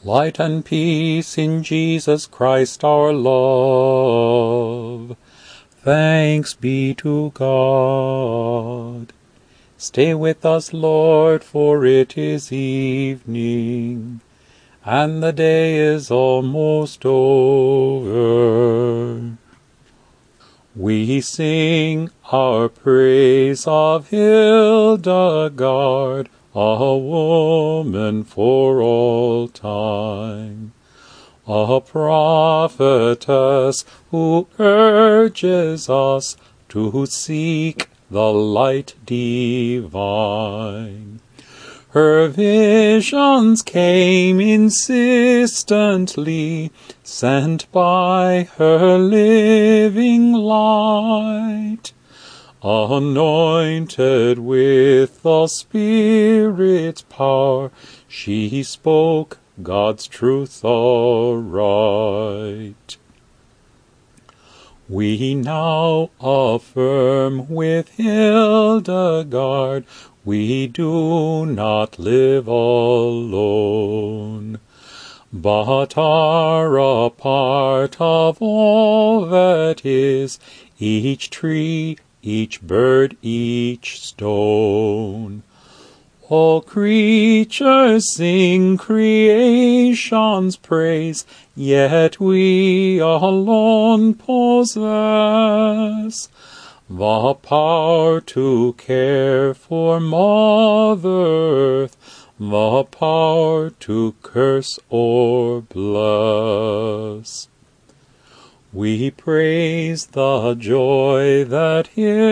Light and peace in Jesus Christ our love. Thanks be to God. Stay with us, Lord, for it is evening, and the day is almost over. We sing our praise of Hildegard, a woman for all time, a prophetess who urges us to seek the light divine. Her visions came insistently, sent by her living light. Anointed with the Spirit's power, she spoke God's truth aright. We now affirm with Hildegard, we do not live alone, but are a part of all that is, each tree, each bird, each stone. All creatures sing creation's praise, yet we alone possess the power to care for Mother Earth, the power to curse or bless. We praise the joy that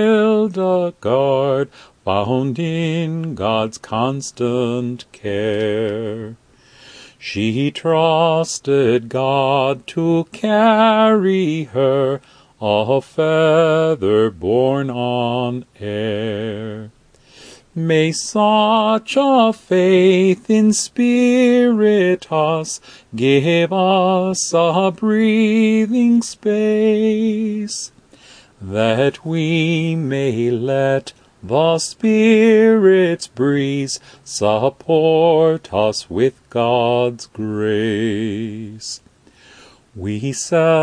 Hildegard found in God's constant care. She trusted God to carry her, a feather borne on air. May such a faith inspirit us, give us a breathing space, that we may let the Spirit's breeze support us with God's grace. We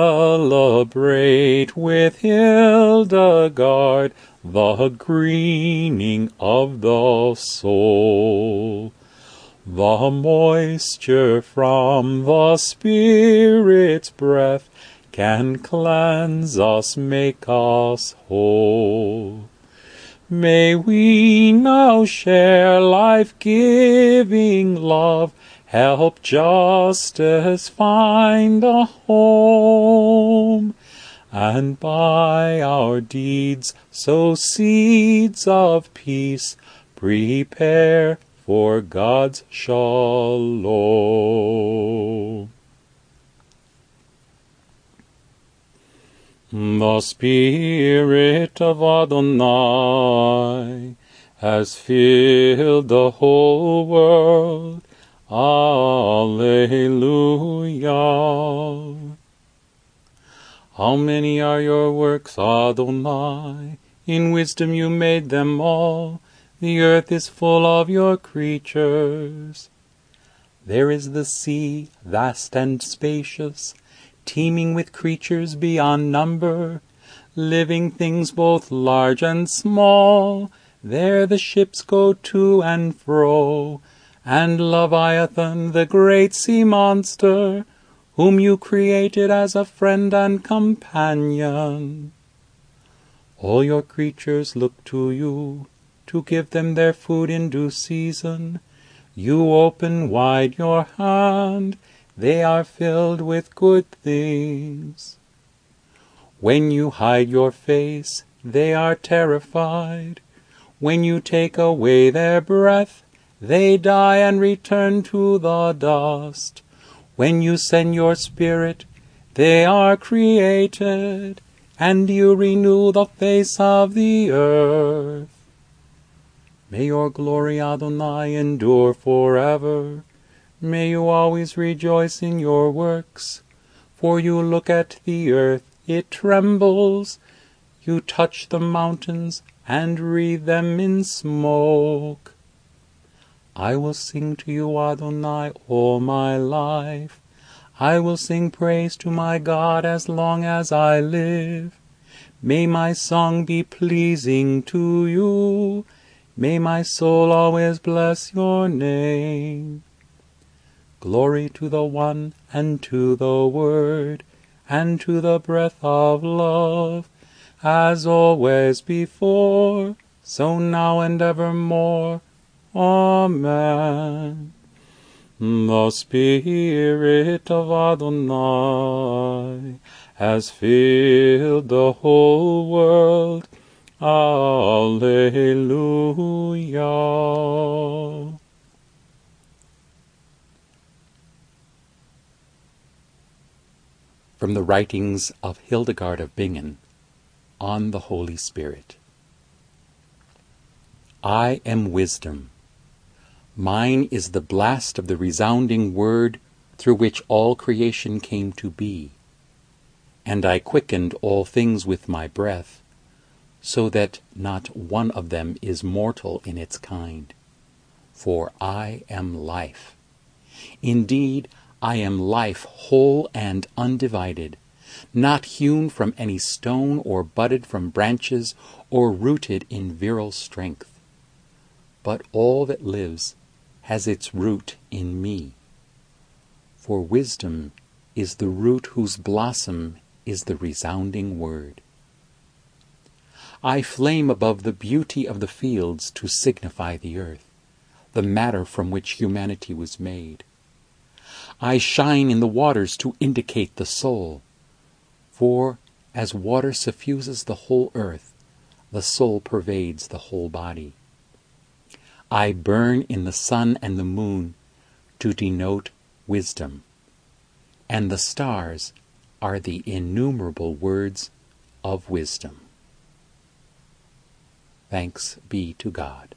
celebrate with Hildegard the greening of the soul, the moisture from the Spirit's breath can cleanse us, make us whole. May we now share life-giving love, help justice find a home, and by our deeds sow seeds of peace, prepare for God's shalom. The Spirit of Adonai has filled the whole world. Alleluia. How many are your works, Adonai? In wisdom you made them all. The earth is full of your creatures. There is the sea, vast and spacious, teeming with creatures beyond number, living things both large and small. There the ships go to and fro, and Leviathan, the great sea monster, whom you created as a friend and companion. All your creatures look to you, to give them their food in due season. You open wide your hand, they are filled with good things. When you hide your face, they are terrified. When you take away their breath, they die and return to the dust. When you send your Spirit, they are created, and you renew the face of the earth. May your glory, Adonai, endure forever. May you always rejoice in your works. For you look at the earth, it trembles. You touch the mountains and wreathe them in smoke. I will sing to you, Adonai, all my life. I will sing praise to my God as long as I live. May my song be pleasing to you. May my soul always bless your name. Glory to the One, and to the Word, and to the breath of love, as always before, so now and evermore. Amen. The Spirit of Adonai has filled the whole world. Alleluia. From the writings of Hildegard of Bingen on the Holy Spirit. I am wisdom. Mine is the blast of the resounding word through which all creation came to be. And I quickened all things with my breath, so that not one of them is mortal in its kind. For I am life. Indeed, I am life whole and undivided, not hewn from any stone or budded from branches or rooted in virile strength. But all that lives has its root in me. For wisdom is the root whose blossom is the resounding word. I flame above the beauty of the fields to signify the earth, the matter from which humanity was made. I shine in the waters to indicate the soul, for as water suffuses the whole earth, the soul pervades the whole body. I burn in the sun and the moon to denote wisdom, and the stars are the innumerable words of wisdom. Thanks be to God.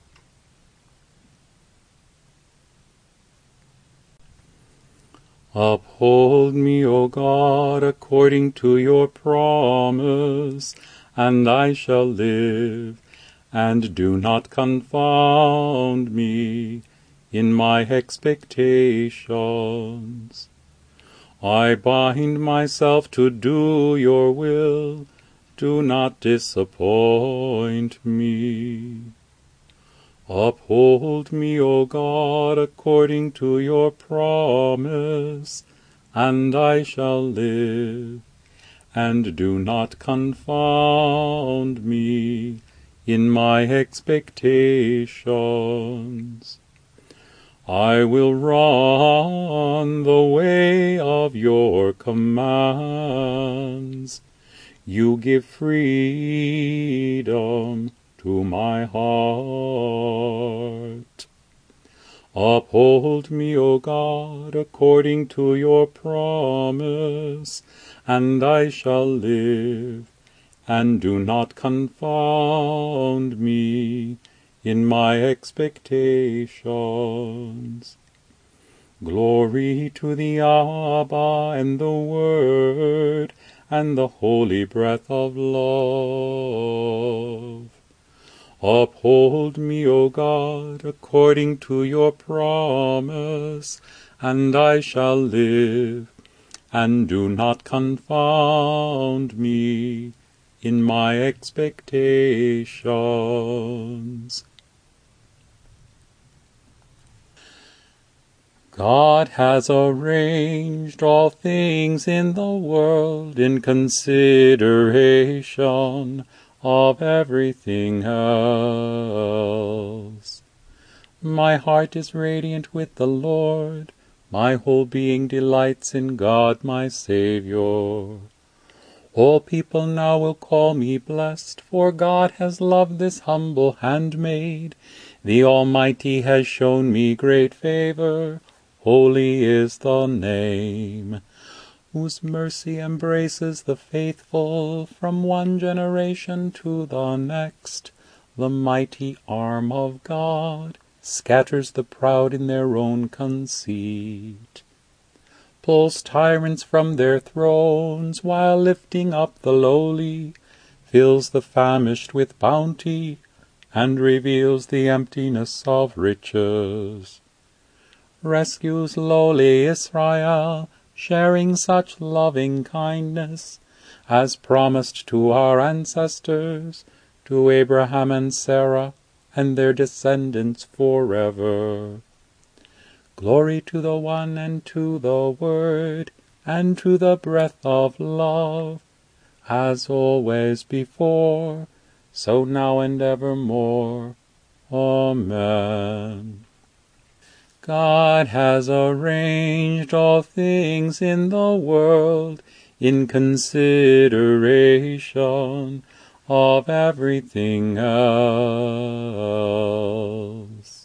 Uphold me, O God, according to your promise, and I shall live, and do not confound me in my expectations. I bind myself to do your will. Do not disappoint me. Uphold me, O God, according to your promise, and I shall live, and do not confound me in my expectations. I will run the way of your commands. You give freedom to my heart. Uphold me, O God, according to your promise, and I shall live, and do not confound me in my expectations. Glory to the Abba, and the Word, and the holy breath of love. Uphold me, O God, according to your promise, and I shall live, and do not confound me in my expectations. God has arranged all things in the world in consideration of everything else. My heart is radiant with the Lord. My whole being delights in God my Saviour. All people now will call me blessed, for God has loved this humble handmaid. The Almighty has shown me great favor. Holy is the name, whose mercy embraces the faithful from one generation to the next. The mighty arm of God scatters the proud in their own conceit, pulls tyrants from their thrones while lifting up the lowly, fills the famished with bounty, and reveals the emptiness of riches. Rescues lowly Israel, sharing such loving kindness as promised to our ancestors, to Abraham and Sarah, and their descendants forever. Glory to the One, and to the Word, and to the breath of love, as always before, so now and evermore. Amen. God has arranged all things in the world in consideration of everything else.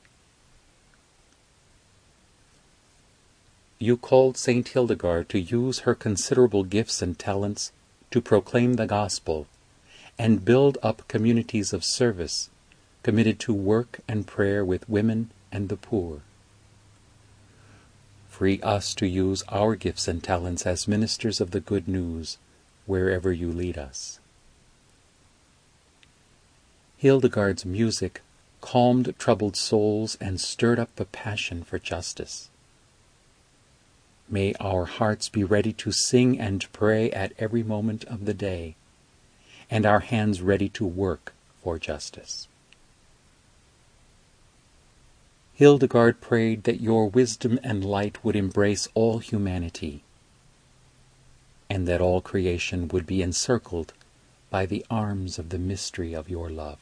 You called Saint Hildegard to use her considerable gifts and talents to proclaim the gospel and build up communities of service committed to work and prayer with women and the poor. Free us to use our gifts and talents as ministers of the good news wherever you lead us. Hildegard's music calmed troubled souls and stirred up the passion for justice. May our hearts be ready to sing and pray at every moment of the day, and our hands ready to work for justice. Hildegard prayed that your wisdom and light would embrace all humanity, and that all creation would be encircled by the arms of the mystery of your love.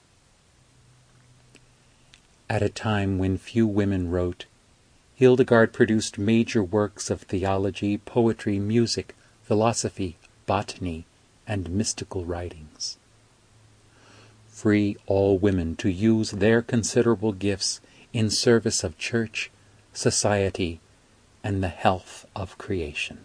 At a time when few women wrote, Hildegard produced major works of theology, poetry, music, philosophy, botany, and mystical writings. Free all women to use their considerable gifts in service of church, society, and the health of creation.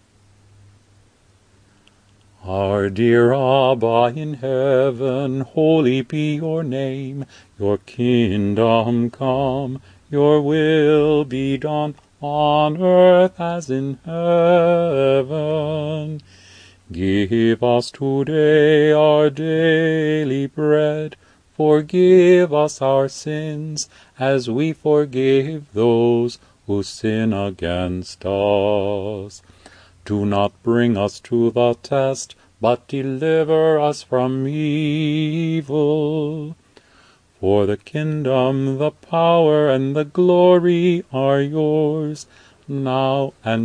Our dear Abba in heaven, holy be your name. Your kingdom come, your will be done on earth as in heaven. Give us today our daily bread. Forgive us our sins, as we forgive those who sin against us. Do not bring us to the test, but deliver us from evil. For the kingdom, the power, and the glory are yours, now and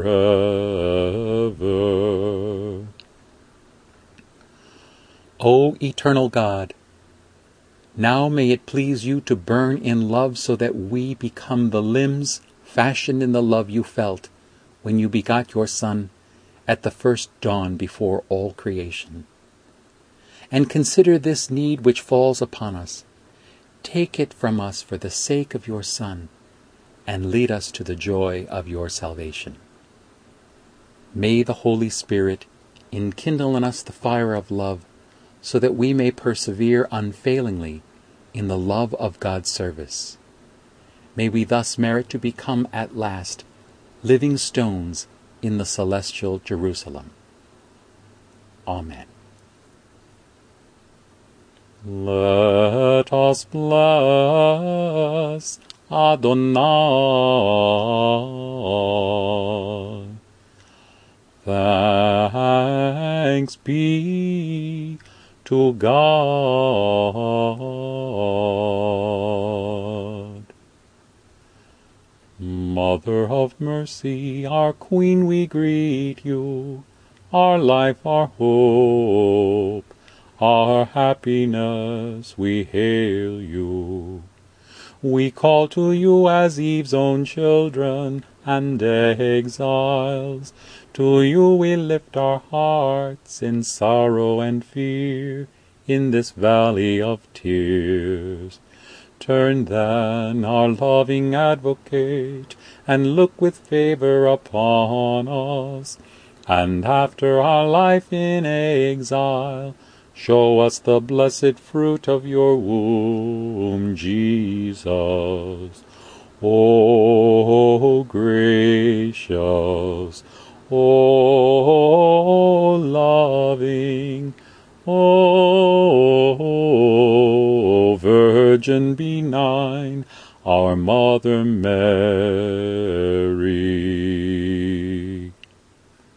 forever. O eternal God, now may it please you to burn in love so that we become the limbs fashioned in the love you felt when you begot your Son at the first dawn before all creation. And consider this need which falls upon us. Take it from us for the sake of your Son, and lead us to the joy of your salvation. May the Holy Spirit enkindle in us the fire of love, so that we may persevere unfailingly in the love of God's service. May we thus merit to become at last living stones in the celestial Jerusalem. Amen. Let us bless Adonai. Thanks be to God. Mother of mercy, our Queen, we greet you, our life, our hope, our happiness, we hail you. We call to you as Eve's own children and exiles. To you we lift our hearts in sorrow and fear in this valley of tears. Turn then, our loving advocate, and look with favor upon us, and after our life in exile, show us the blessed fruit of your womb, Jesus. O gracious, O loving, O Virgin benign, our Mother